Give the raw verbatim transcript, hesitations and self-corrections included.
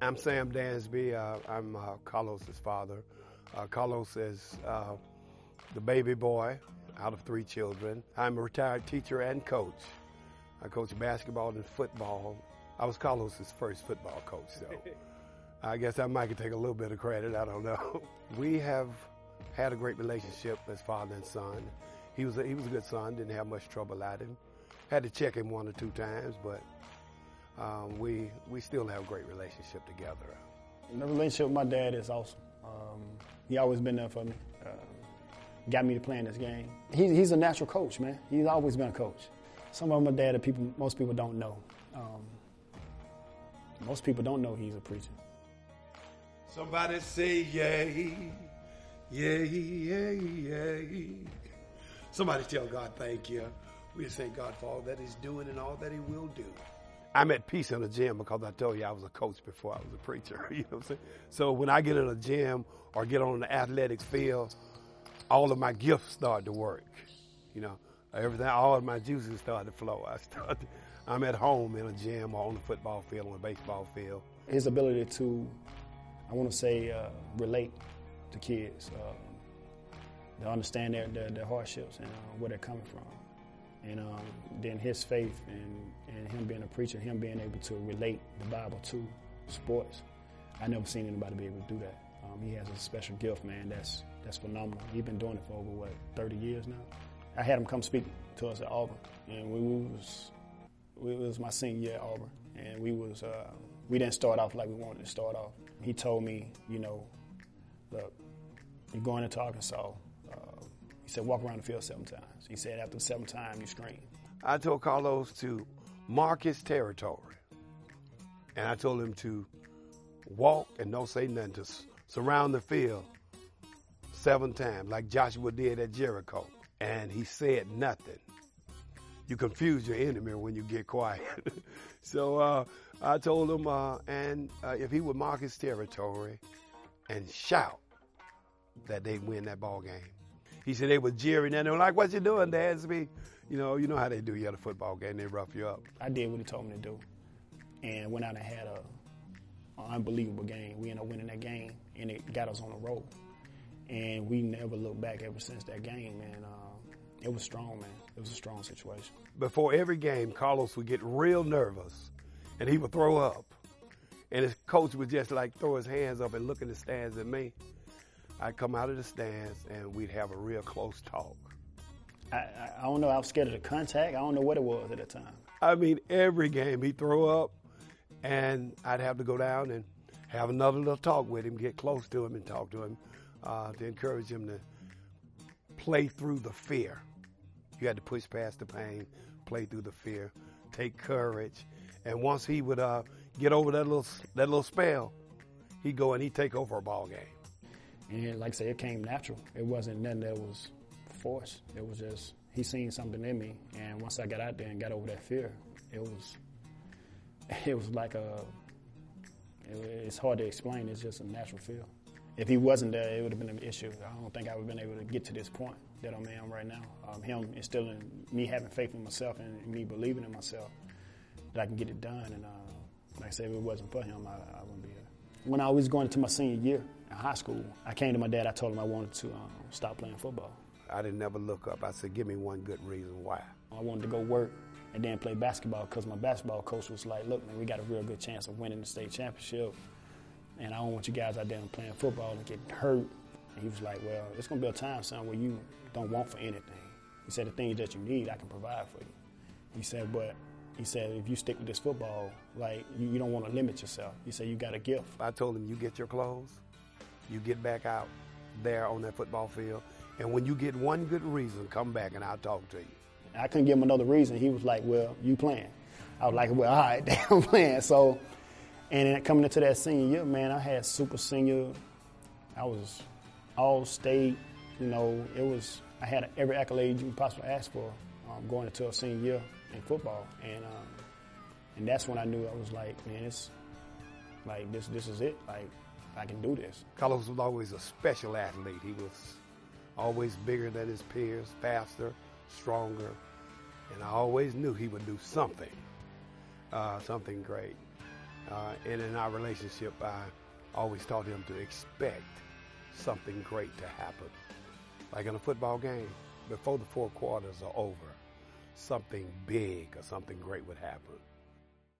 I'm Sam Dansby. Uh, I'm uh, Carlos's father. Uh, Carlos is uh, the baby boy out of three children. I'm a retired teacher and coach. I coach basketball and football. I was Carlos's first football coach, so I guess I might take a little bit of credit. I don't know. We have had a great relationship as father and son. He was a, he was a good son. Didn't have much trouble at him. Had to check him one or two times, but um, we we still have a great relationship together. The relationship with my dad is awesome. Um, he always been there for me. Uh, got me to play in this game. He, he's a natural coach, man. He's always been a coach. Some of my dad that people most people don't know. Um, most people don't know he's a preacher. Somebody say yay, yay, yay, yay. Somebody tell God thank you. We thank God for all that he's doing and all that he will do. I'm at peace in the gym because I told you I was a coach before I was a preacher. You know what I'm saying? So when I get in a gym or get on the athletics field, all of my gifts start to work. You know, everything, all of my juices start to flow. I start to, I'm at home in a gym or on the football field, on the baseball field. His ability to, I want to say, uh, relate to kids, uh, to understand their, their, their hardships and uh, where they're coming from. And um, then his faith and, and him being a preacher, him being able to relate the Bible to sports. I never seen anybody be able to do that. Um, he has a special gift, man, that's that's phenomenal. He's been doing it for over, what, thirty years now? I had him come speak to us at Auburn, and we was, we, it was my senior year at Auburn, and we was uh, we didn't start off like we wanted to start off. He told me, you know, look, you're going into Arkansas. Uh, he said, walk around the field seven times. He said, after the seventh time, you scream. I told Carlos to mark his territory, and I told him to walk and don't say nothing, to s- surround the field seven times, like Joshua did at Jericho. And he said nothing. You confuse your enemy when you get quiet. so uh, I told him, uh, and uh, if he would mark his territory and shout, that they'd win that ball game. He said they were jeering and they were like, what you doing, Dansby? You know, you know how they do you at a football game, they rough you up. I did what he told me to do and went out and had a, an unbelievable game. We ended up winning that game and it got us on the road. And we never looked back ever since that game, man. Uh, it was strong, man. It was a strong situation. Before every game, Carlos would get real nervous and he would throw up. And his coach would just like throw his hands up and look in the stands at me. I'd come out of the stands and we'd have a real close talk. I, I, I don't know. I was scared of the contact. I don't know what it was at the time. I mean, every game he'd throw up and I'd have to go down and have another little talk with him, get close to him and talk to him uh, to encourage him to play through the fear. You had to push past the pain, play through the fear, take courage. And once he would uh, get over that little that little spell, he'd go and he'd take over a ball game. And like I said, it came natural. It wasn't nothing that was forced. It was just, he seen something in me. And once I got out there and got over that fear, it was, it was like a, it, it's hard to explain. It's just a natural feel. If he wasn't there, it would have been an issue. I don't think I would have been able to get to this point that I'm in right now. Um, him instilling, me having faith in myself and me believing in myself that I can get it done. And uh, like I said, if it wasn't for him, I, I wouldn't be there. When I was going into my senior year in high school, I came to my dad. I told him I wanted to um, stop playing football. I didn't never look up. I said, give me one good reason why. I wanted to go work and then play basketball because my basketball coach was like, look, man, we got a real good chance of winning the state championship. And I don't want you guys out there playing football and getting hurt. And he was like, well, it's going to be a time, son, where you don't want for anything. He said, the things that you need, I can provide for you. He said, but he said, if you stick with this football, like, you, you don't want to limit yourself. He said, you got a gift. I told him, you get your clothes, you get back out there on that football field, and when you get one good reason, come back and I'll talk to you. I couldn't give him another reason. He was like, well, you playing. I was like, well, all right, I'm playing. So, and then coming into that senior year, man, I had super senior. I was all state, you know, it was, I had every accolade you could possibly ask for um, going into a senior year in football. And um, and that's when I knew I was like, man, it's like this this is it. Like, I can do this. Carlos was always a special athlete. He was always bigger than his peers, faster, stronger. And I always knew he would do something, uh, something great. Uh, and in our relationship, I always taught him to expect something great to happen. Like in a football game, before the four quarters are over, something big or something great would happen.